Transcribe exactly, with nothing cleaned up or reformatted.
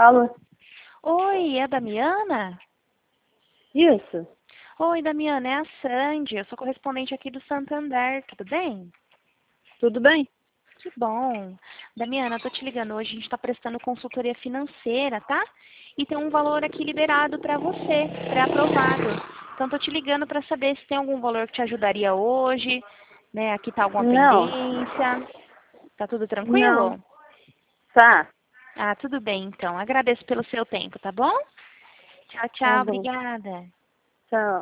Alô? Oi, é a Damiana? Isso. Oi, Damiana, é a Sandy. Eu sou correspondente aqui do Santander, tudo bem? Tudo bem? Que bom. Damiana, eu tô te ligando hoje, a gente está prestando consultoria financeira, tá? E tem um valor aqui liberado para você, pré-aprovado. Então, tô te ligando para saber se tem algum valor que te ajudaria hoje, né? Aqui tá alguma Não. pendência. Tá tudo Não. tranquilo? Tá. Ah, tudo bem, então. Agradeço pelo seu tempo, tá bom? Tchau, Tá tchau. bom. Obrigada. Tchau.